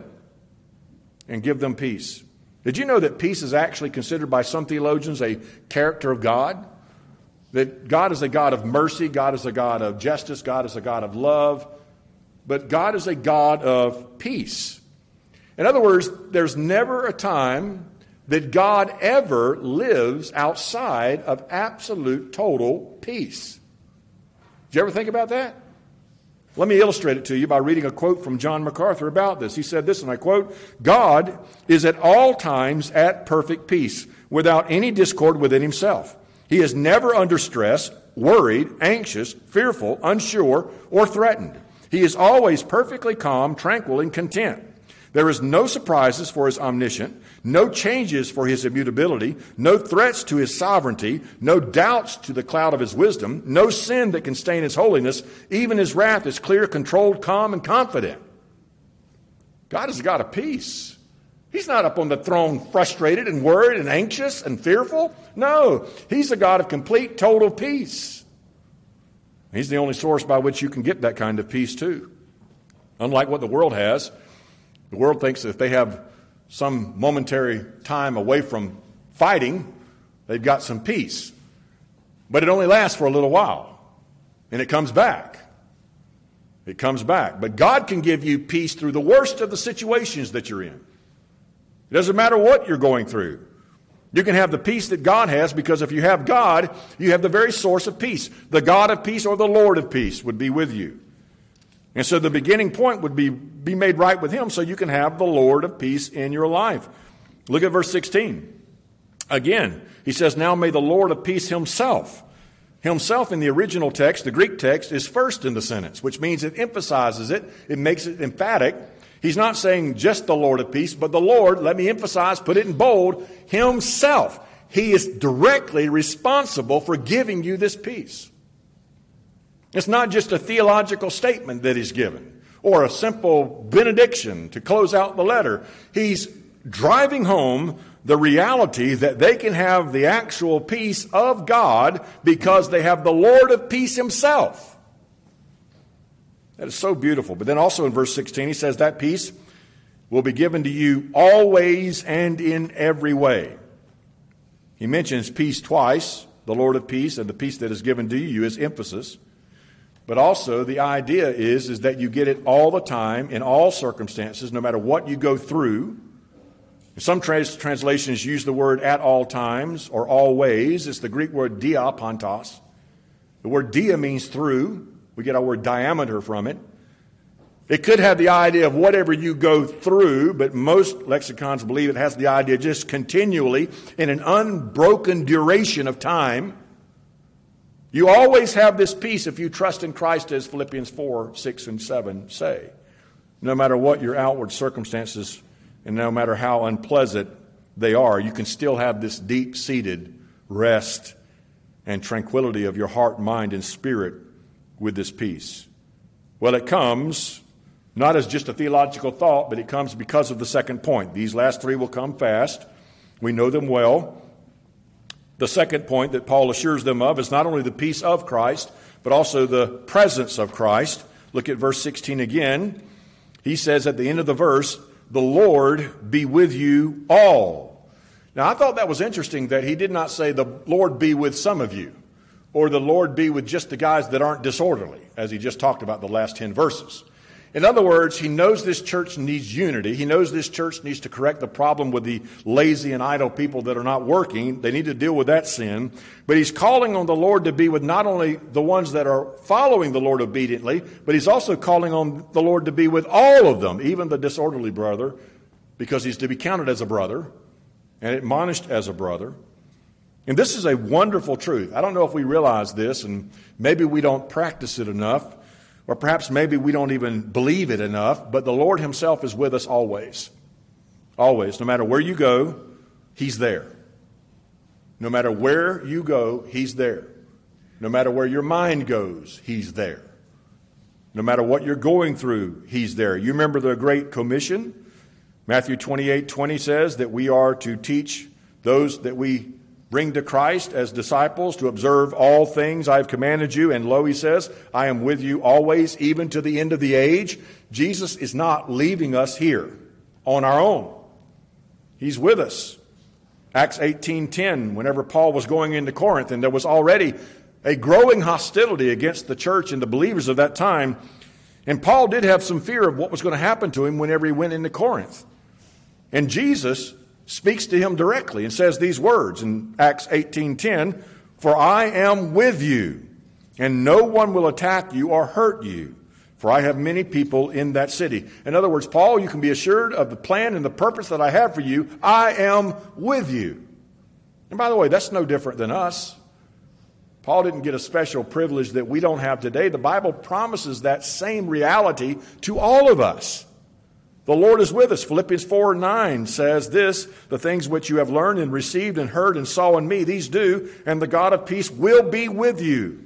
and give them peace. Did you know that peace is actually considered by some theologians a character of God? That God is a God of mercy, God is a God of justice, God is a God of love, but God is a God of peace. In other words, there's never a time that God ever lives outside of absolute, total peace. Did you ever think about that? Let me illustrate it to you by reading a quote from John MacArthur about this. He said this, and I quote, God is at all times at perfect peace, without any discord within himself. He is never under stress, worried, anxious, fearful, unsure, or threatened. He is always perfectly calm, tranquil, and content. There is no surprises for his omniscience, no changes for his immutability, no threats to his sovereignty, no doubts to the cloud of his wisdom, no sin that can stain his holiness. Even his wrath is clear, controlled, calm, and confident. God is a God of peace. He's not up on the throne frustrated and worried and anxious and fearful. No, he's a God of complete, total peace. He's the only source by which you can get that kind of peace too. Unlike what the world has. The world thinks that if they have some momentary time away from fighting, they've got some peace. But it only lasts for a little while. And it comes back. It comes back. But God can give you peace through the worst of the situations that you're in. It doesn't matter what you're going through. You can have the peace that God has, because if you have God, you have the very source of peace. The God of peace, or the Lord of peace, would be with you. And so the beginning point would be made right with him, so you can have the Lord of peace in your life. Look at verse 16. Again, he says, now may the Lord of peace himself. Himself in the original text, the Greek text, is first in the sentence, which means it emphasizes it. It makes it emphatic. He's not saying just the Lord of peace, but the Lord, let me emphasize, put it in bold, himself. He is directly responsible for giving you this peace. It's not just a theological statement that he's given or a simple benediction to close out the letter. He's driving home the reality that they can have the actual peace of God because they have the Lord of peace himself. That is so beautiful. But then also in verse 16, he says that peace will be given to you always and in every way. He mentions peace twice, the Lord of peace, and the peace that is given to you is emphasis. But also the idea is that you get it all the time, in all circumstances, no matter what you go through. Some translations use the word at all times or always. It's the Greek word diapantos. The word dia means through. We get our word diameter from it. It could have the idea of whatever you go through, but most lexicons believe it has the idea just continually in an unbroken duration of time. You always have this peace if you trust in Christ, as Philippians 4, 6, and 7 say. No matter what your outward circumstances and no matter how unpleasant they are, you can still have this deep-seated rest and tranquility of your heart, mind, and spirit with this peace? Well, it comes not as just a theological thought, but it comes because of the second point. These last three will come fast. We know them well. The second point that Paul assures them of is not only the peace of Christ, but also the presence of Christ. Look at verse 16 again. He says at the end of the verse, "The Lord be with you all." Now, I thought that was interesting that he did not say, "The Lord be with some of you," or "The Lord be with just the guys that aren't disorderly," as he just talked about the last 10 verses. In other words, he knows this church needs unity. He knows this church needs to correct the problem with the lazy and idle people that are not working. They need to deal with that sin. But he's calling on the Lord to be with not only the ones that are following the Lord obediently, but he's also calling on the Lord to be with all of them, even the disorderly brother, because he's to be counted as a brother and admonished as a brother. And this is a wonderful truth. I don't know if we realize this, and maybe we don't practice it enough. Or perhaps maybe we don't even believe it enough, but the Lord himself is with us always. Always. No matter where you go, he's there. No matter where you go, he's there. No matter where your mind goes, he's there. No matter what you're going through, he's there. You remember the Great Commission? Matthew 28:20 says that we are to teach those that we bring to Christ as disciples to observe all things I have commanded you. And lo, he says, I am with you always, even to the end of the age. Jesus is not leaving us here on our own. He's with us. Acts 18:10, whenever Paul was going into Corinth, and there was already a growing hostility against the church and the believers of that time. And Paul did have some fear of what was going to happen to him whenever he went into Corinth. And Jesus speaks to him directly and says these words in Acts 18:10, "For I am with you, and no one will attack you or hurt you, for I have many people in that city." In other words, Paul, you can be assured of the plan and the purpose that I have for you. I am with you. And by the way, that's no different than us. Paul didn't get a special privilege that we don't have today. The Bible promises that same reality to all of us. The Lord is with us. Philippians 4:9 says this, "The things which you have learned and received and heard and saw in me, these do, and the God of peace will be with you."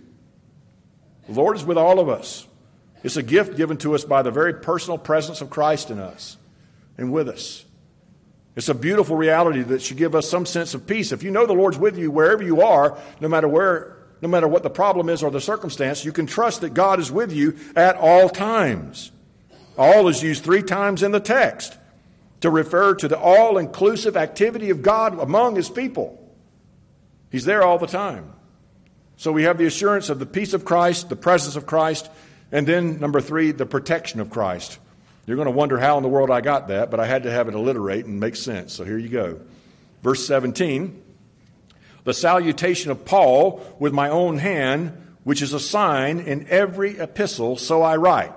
The Lord is with all of us. It's a gift given to us by the very personal presence of Christ in us and with us. It's a beautiful reality that should give us some sense of peace. If you know the Lord's with you wherever you are, no matter what the problem is or the circumstance, you can trust that God is with you at all times. All is used 3 times in the text to refer to the all-inclusive activity of God among his people. He's there all the time. So we have the assurance of the peace of Christ, the presence of Christ, and then, number 3, the protection of Christ. You're going to wonder how in the world I got that, but I had to have it alliterate and make sense. So here you go. Verse 17, "The salutation of Paul with my own hand, which is a sign in every epistle, so I write."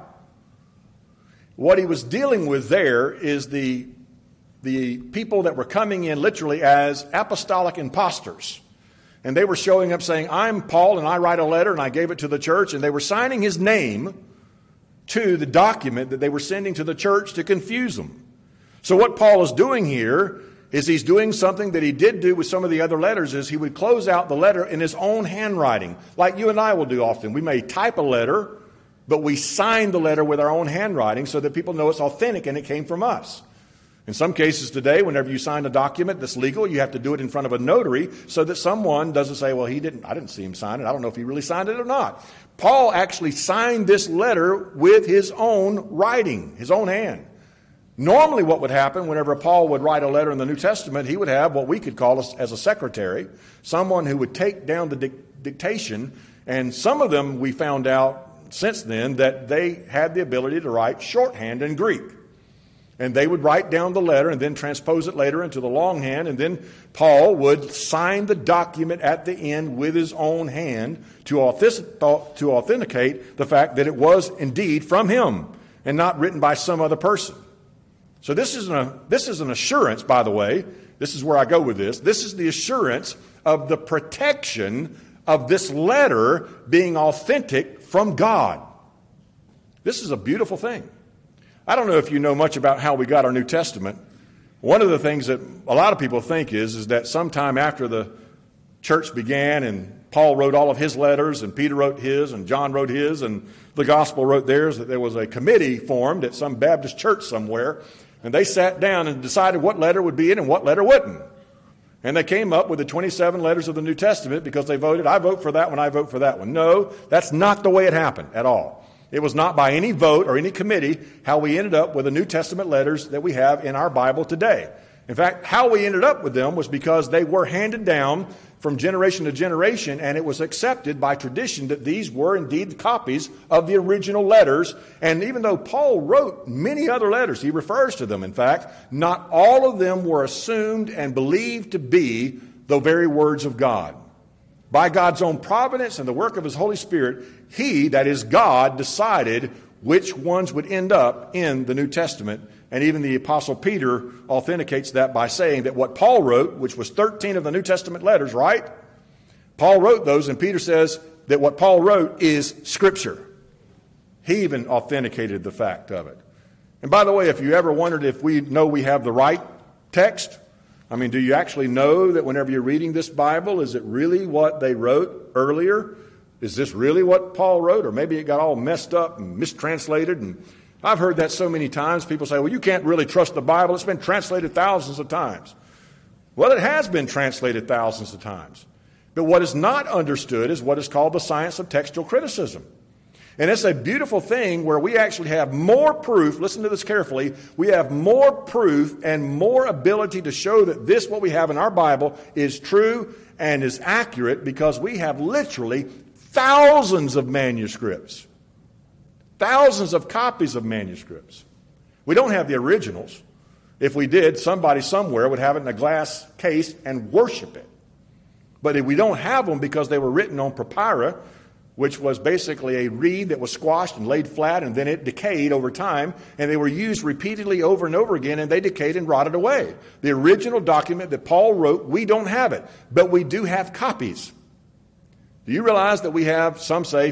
What he was dealing with there is the people that were coming in literally as apostolic imposters. And they were showing up saying, "I'm Paul and I write a letter and I gave it to the church." And they were signing his name to the document that they were sending to the church to confuse them. So what Paul is doing here is he's doing something that he did do with some of the other letters, is he would close out the letter in his own handwriting, like you and I will do often. We may type a letter, but we sign the letter with our own handwriting so that people know it's authentic and it came from us. In some cases today, whenever you sign a document that's legal, you have to do it in front of a notary so that someone doesn't say, "Well, I didn't see him sign it. I don't know if he really signed it or not." Paul actually signed this letter with his own writing, his own hand. Normally what would happen whenever Paul would write a letter in the New Testament, he would have what we could call as a secretary, someone who would take down the dictation, and some of them we found out since then that they had the ability to write shorthand in Greek. And they would write down the letter and then transpose it later into the longhand, and then Paul would sign the document at the end with his own hand to authenticate the fact that it was indeed from him and not written by some other person. So this is an assurance, by the way. This is where I go with this. This is the assurance of the protection of this letter being authentic from God. This is a beautiful thing. I don't know if you know much about how we got our New Testament, One of the things that a lot of people think is that sometime after the church began and Paul wrote all of his letters and Peter wrote his and John wrote his and the gospel wrote theirs, that there was a committee formed at some Baptist church somewhere, and they sat down and decided what letter would be in and what letter wouldn't. And they came up with the 27 letters of the New Testament because they voted, I vote for that one, I vote for that one. No, that's not the way it happened at all. It was not by any vote or any committee how we ended up with the New Testament letters that we have in our Bible today. In fact, how we ended up with them was because they were handed down from generation to generation, and it was accepted by tradition that these were indeed copies of the original letters. And even though Paul wrote many other letters, he refers to them, in fact, not all of them were assumed and believed to be the very words of God. By God's own providence and the work of His Holy Spirit, He, that is God, decided which ones would end up in the New Testament. And even the Apostle Peter authenticates that by saying that what Paul wrote, which was 13 of the New Testament letters, right? Paul wrote those, and Peter says that what Paul wrote is Scripture. He even authenticated the fact of it. And by the way, if you ever wondered if we know we have the right text, I mean, do you actually know that whenever you're reading this Bible, is it really what they wrote earlier? Is this really what Paul wrote? Or maybe it got all messed up and mistranslated. And I've heard that so many times. People say, well, you can't really trust the Bible. It's been translated thousands of times. Well, it has been translated thousands of times. But what is not understood is what is called the science of textual criticism. And it's a beautiful thing where we actually have more proof, listen to this carefully, we have more proof and more ability to show that this, what we have in our Bible, is true and is accurate because we have literally thousands of manuscripts. Thousands of copies of manuscripts. We don't have the originals. If we did, somebody somewhere would have it in a glass case and worship it. But if we don't have them because they were written on papyri, which was basically a reed that was squashed and laid flat, and then it decayed over time, and they were used repeatedly over and over again, and they decayed and rotted away. The original document that Paul wrote, we don't have it, but we do have copies. Do you realize that we have, some say,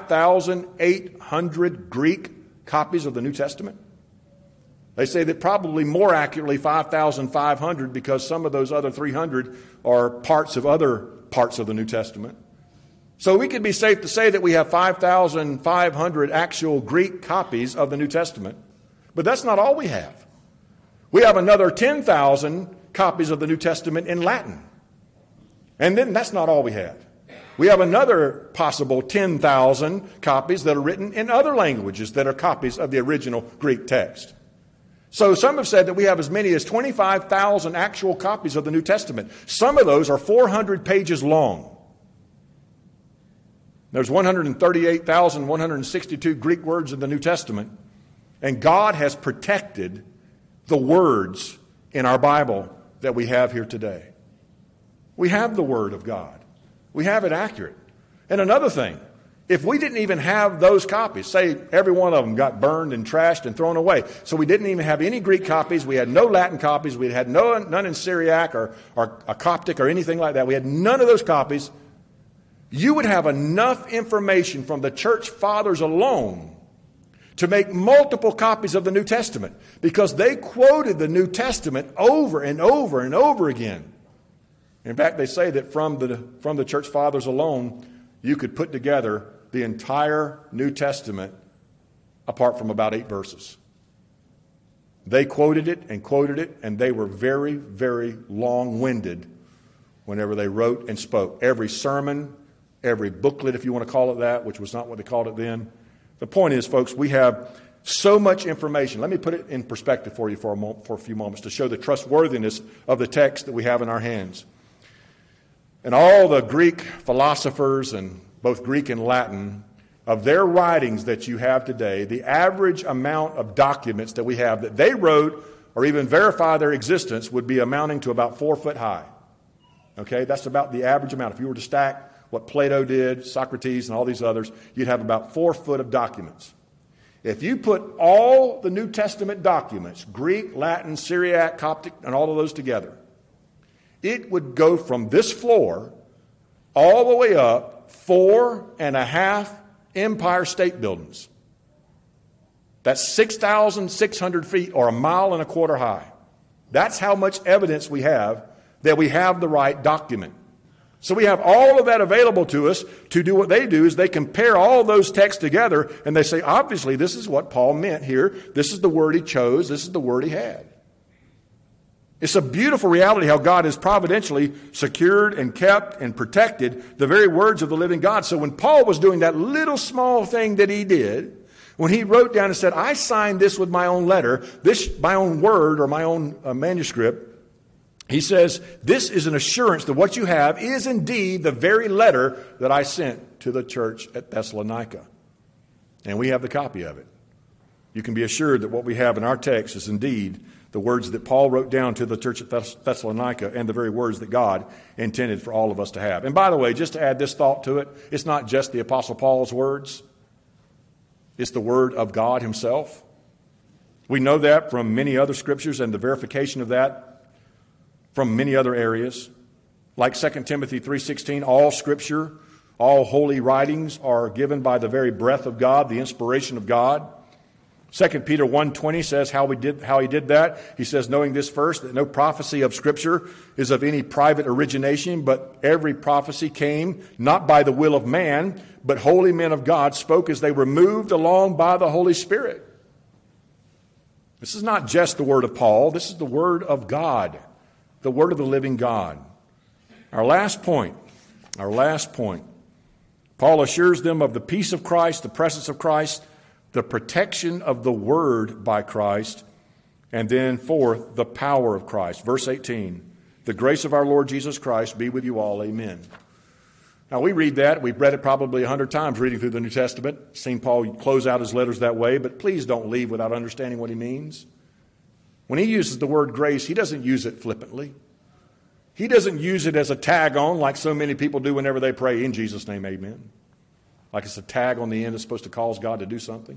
5,800 Greek copies of the New Testament? They say that probably more accurately 5,500 because some of those other 300 are parts of other parts of the New Testament. So we could be safe to say that we have 5,500 actual Greek copies of the New Testament. But that's not all we have. We have another 10,000 copies of the New Testament in Latin. And then that's not all we have. We have another possible 10,000 copies that are written in other languages that are copies of the original Greek text. So some have said that we have as many as 25,000 actual copies of the New Testament. Some of those are 400 pages long. There's 138,162 Greek words in the New Testament, and God has protected the words in our Bible that we have here today. We have the Word of God. We have it accurate. And another thing, if we didn't even have those copies, say every one of them got burned and trashed and thrown away, so we didn't even have any Greek copies, we had no Latin copies, we had none in Syriac or a Coptic or anything like that, we had none of those copies, you would have enough information from the church fathers alone to make multiple copies of the New Testament because they quoted the New Testament over and over and over again. In fact, they say that from the church fathers alone, you could put together the entire New Testament apart from about 8 verses. They quoted it, and they were very, very long-winded whenever they wrote and spoke. Every sermon, every booklet, if you want to call it that, which was not what they called it then. The point is, folks, we have so much information. Let me put it in perspective for you for a few moments to show the trustworthiness of the text that we have in our hands. And all the Greek philosophers, and both Greek and Latin, of their writings that you have today, the average amount of documents that we have that they wrote or even verify their existence would be amounting to about 4 foot high. Okay, that's about the average amount. If you were to stack what Plato did, Socrates, and all these others, you'd have about 4 foot of documents. If you put all the New Testament documents, Greek, Latin, Syriac, Coptic, and all of those together, it would go from this floor all the way up 4.5 Empire State Buildings. That's 6,600 feet or 1.25 miles high. That's how much evidence we have that we have the right document. So we have all of that available to us to do what they do is they compare all those texts together and they say, obviously, this is what Paul meant here. This is the word he chose. This is the word he had. It's a beautiful reality how God has providentially secured and kept and protected the very words of the living God. So when Paul was doing that little small thing that he did, when he wrote down and said, I signed this with my own letter, this my own word or my own manuscript, he says, this is an assurance that what you have is indeed the very letter that I sent to the church at Thessalonica. And we have the copy of it. You can be assured that what we have in our text is indeed the words that Paul wrote down to the church at Thessalonica and the very words that God intended for all of us to have. And by the way, just to add this thought to it, it's not just the Apostle Paul's words. It's the word of God himself. We know that from many other scriptures and the verification of that from many other areas. Like 2 Timothy 3:16, all scripture, all holy writings are given by the very breath of God, the inspiration of God. 2 Peter 1:20 says how he did that. He says, knowing this first, that no prophecy of Scripture is of any private origination, but every prophecy came not by the will of man, but holy men of God spoke as they were moved along by the Holy Spirit. This is not just the word of Paul. This is the word of God, the word of the living God. Our last point. Paul assures them of the peace of Christ, the presence of Christ, the protection of the word by Christ, and then fourth, the power of Christ. Verse 18, the grace of our Lord Jesus Christ be with you all. Amen. Now we read that. We've read it probably 100 times reading through the New Testament. Seen Paul close out his letters that way, but please don't leave without understanding what he means. When he uses the word grace, he doesn't use it flippantly. He doesn't use it as a tag on like so many people do whenever they pray, in Jesus' name, amen. Like it's a tag on the end that's supposed to cause God to do something.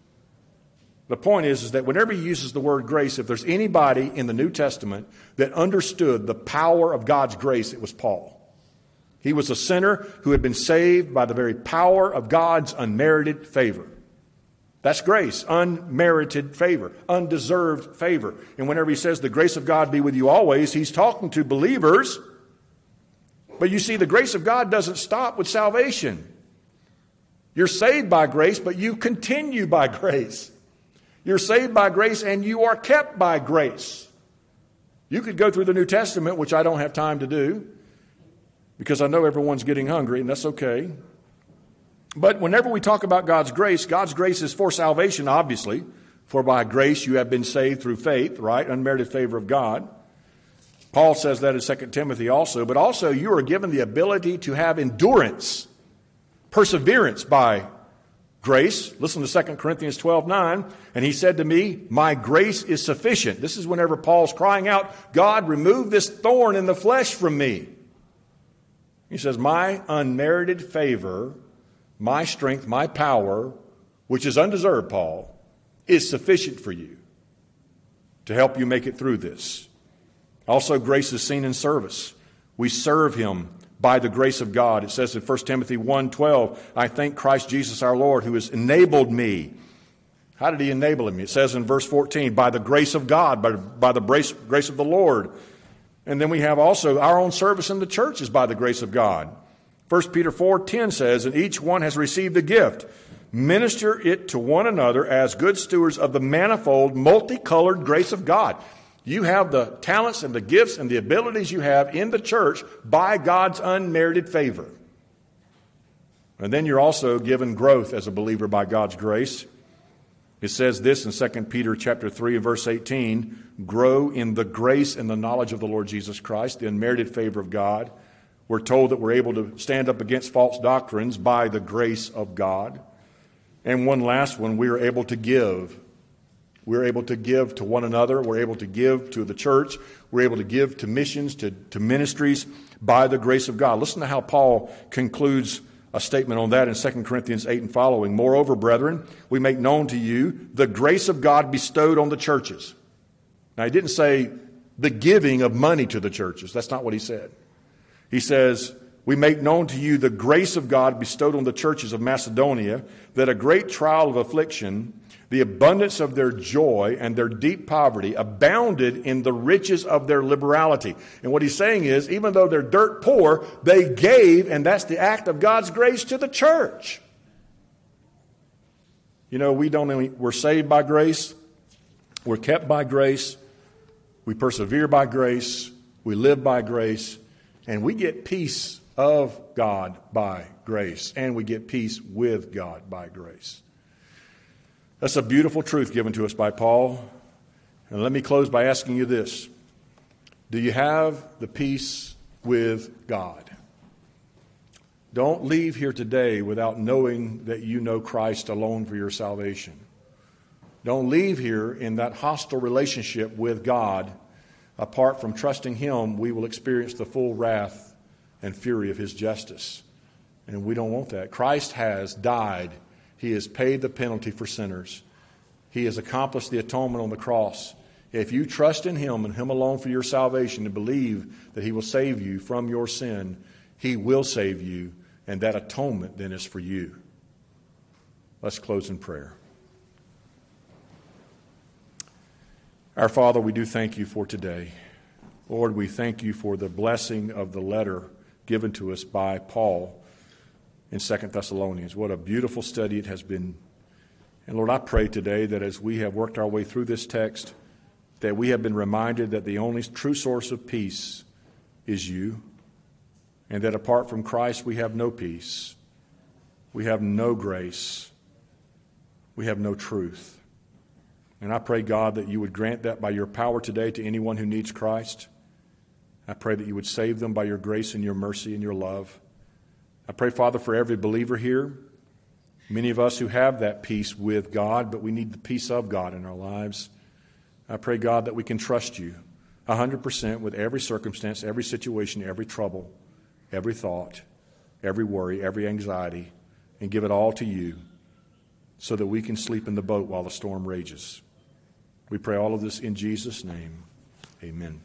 The point is that whenever he uses the word grace, if there's anybody in the New Testament that understood the power of God's grace, it was Paul. He was a sinner who had been saved by the very power of God's unmerited favor. That's grace, unmerited favor, undeserved favor. And whenever he says the grace of God be with you always, he's talking to believers. But you see, the grace of God doesn't stop with salvation. You're saved by grace, but you continue by grace. You're saved by grace and you are kept by grace. You could go through the New Testament, which I don't have time to do, because I know everyone's getting hungry, and that's okay. But whenever we talk about God's grace is for salvation, obviously. For by grace you have been saved through faith, right? Unmerited favor of God. Paul says that in 2 Timothy also. But also you are given the ability to have endurance, perseverance by grace. Listen to 2 Corinthians 12:9. And he said to me, my grace is sufficient. This is whenever Paul's crying out, God, remove this thorn in the flesh from me. He says, my unmerited favor, my strength, my power, which is undeserved, Paul, is sufficient for you to help you make it through this. Also, grace is seen in service. We serve him by the grace of God. It says in 1 Timothy 1:12, I thank Christ Jesus our Lord who has enabled me. How did he enable me? It says in verse 14, by the grace of God, by the grace of the Lord. And then we have also our own service in the church is by the grace of God. 1 Peter 4:10 says, and each one has received a gift. Minister it to one another as good stewards of the manifold, multicolored grace of God. You have the talents and the gifts and the abilities you have in the church by God's unmerited favor. And then you're also given growth as a believer by God's grace. It says this in 2 Peter chapter 3 and verse 18, grow in the grace and the knowledge of the Lord Jesus Christ, the unmerited favor of God. We're told that we're able to stand up against false doctrines by the grace of God. And one last one, we are able to give. We're able to give to one another. We're able to give to the church. We're able to give to missions, to ministries by the grace of God. Listen to how Paul concludes a statement on that in 2 Corinthians 8 and following. Moreover, brethren, we make known to you the grace of God bestowed on the churches. Now, he didn't say the giving of money to the churches. That's not what he said. He says, we make known to you the grace of God bestowed on the churches of Macedonia, that a great trial of affliction The abundance of their joy and their deep poverty abounded in the riches of their liberality. And what he's saying is, even though they're dirt poor, they gave, and that's the act of God's grace to the church. You know, we're saved by grace, we're kept by grace, we persevere by grace, we live by grace, and we get peace of God by grace, and we get peace with God by grace. That's a beautiful truth given to us by Paul. And let me close by asking you this. Do you have the peace with God? Don't leave here today without knowing that you know Christ alone for your salvation. Don't leave here in that hostile relationship with God. Apart from trusting Him, we will experience the full wrath and fury of His justice. And we don't want that. Christ has died. He has paid the penalty for sinners. He has accomplished the atonement on the cross. If you trust in Him and Him alone for your salvation and believe that He will save you from your sin, He will save you, and that atonement then is for you. Let's close in prayer. Our Father, we do thank You for today. Lord, we thank You for the blessing of the letter given to us by Paul in 2 Thessalonians. What a beautiful study it has been. And Lord, I pray today that as we have worked our way through this text, that we have been reminded that the only true source of peace is You, and that apart from Christ we have no peace, we have no grace, we have no truth. And I pray, God, that You would grant that by Your power today to anyone who needs Christ. I pray that You would save them by Your grace and Your mercy and Your love. I pray, Father, for every believer here, many of us who have that peace with God, but we need the peace of God in our lives. I pray, God, that we can trust You 100% with every circumstance, every situation, every trouble, every thought, every worry, every anxiety, and give it all to You so that we can sleep in the boat while the storm rages. We pray all of this in Jesus' name. Amen.